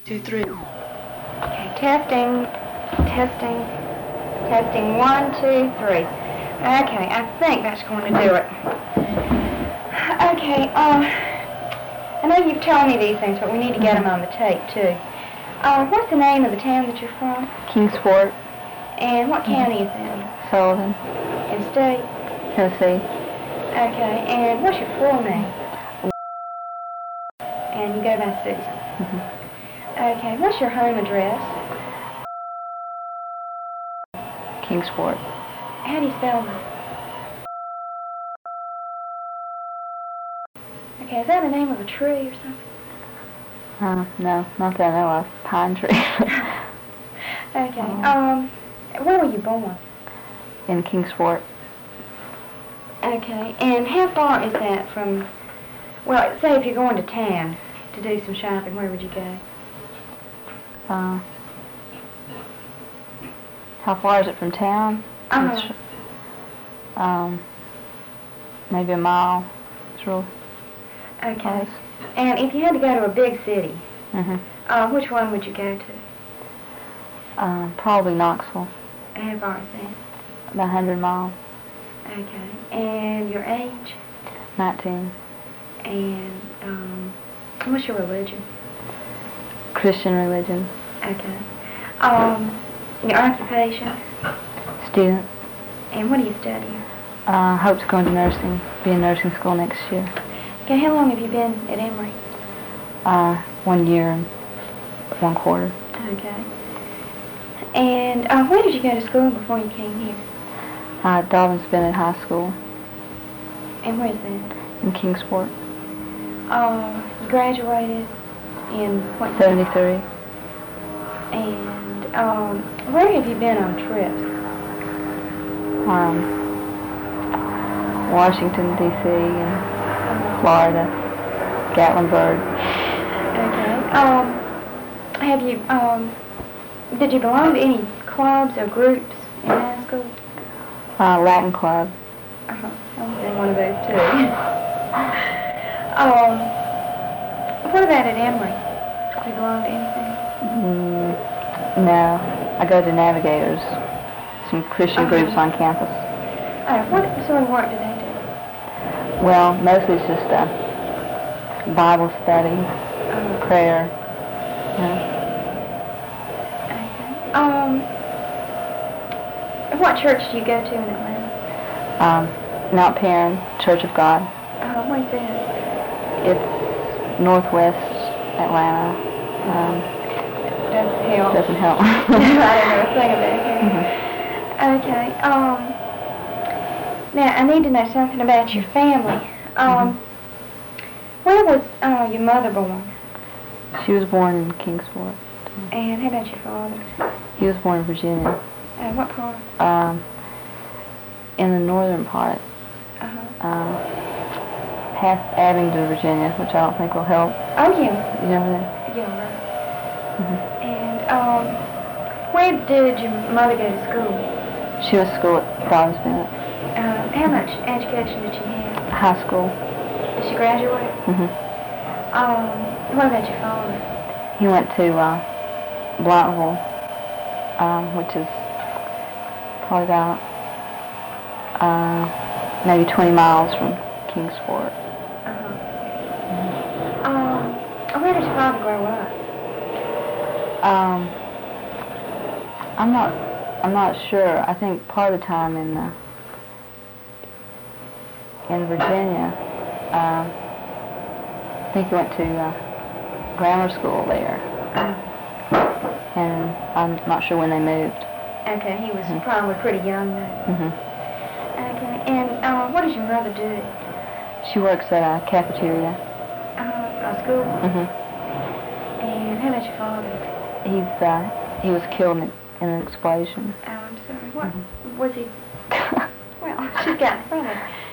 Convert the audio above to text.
2, 3. Okay, testing. 1, 2, 3. Okay, I think that's going to do it. Okay, I know you've told me these things, but we need to get them on the tape, too. What's the name of the town that you're from? Kingsport. And what county is that in? Sullivan. In state? Tennessee. Okay, and what's your full name? And you go by Susan. Okay, what's your home address? Kingsport. How do you spell that? Okay, is that the name of a tree or something? No, not that I know of. Pine tree. Okay, where were you born? In Kingsport. Okay, and how far is that from, well, say if you're going to town to do some shopping, where would you go? How far is it from town? Maybe a mile. It's real Okay. close. And if you had to go to a big city, which one would you go to? Probably Knoxville. And how far is that? About 100 miles. Okay. And your age? 19. And what's your religion? Christian religion. Okay. Your occupation? Student. And what do you study? Hope to go into nursing. Be in nursing school next year. Okay, how long have you been at Emory? 1 year and 1 quarter. Okay. And where did you go to school before you came here? Dobbins Bennett High School And where is that? in Kingsport. You graduated in what year? 73. And where have you been on trips? Washington, D.C. and Florida. Gatlinburg. Okay. Have you, did you belong to any clubs or groups in high school? Latin Club. I was in one of those too. What about at Emory? Do you belong to anything? No. I go to Navigators. Some Christian groups on campus. What sort of work do they do? Well, mostly it's just Bible study, prayer. Okay. What church do you go to in Atlanta? Mount Perrin, Church of God. Where's that? It's northwest Atlanta. Doesn't help. Doesn't help. I don't know a thing about it. Okay. Now, I need to know something about your family. Where was your mother born? She was born in Kingsport. And how about your father? He was born in Virginia. What part? In the northern part. Past Abingdon, Virginia, which I don't think will help. Oh, yeah. You know that? Yeah, right. And where did your mother go to school? She was at school at Dobbins Bennett. How much education did she have? High school. Did she graduate? What about your father? He went to Blounteville, which is probably about maybe 20 miles from Kingsport. Where did your father grow up? I'm not sure. I think part of the time in Virginia. I think he went to grammar school there. And I'm not sure when they moved. Okay, he was probably pretty young then. Okay, and what does your mother do? She works at a cafeteria. A school? And how about your father? He was killed in an explosion. Oh, I'm sorry. What was he? Well, she's got in front of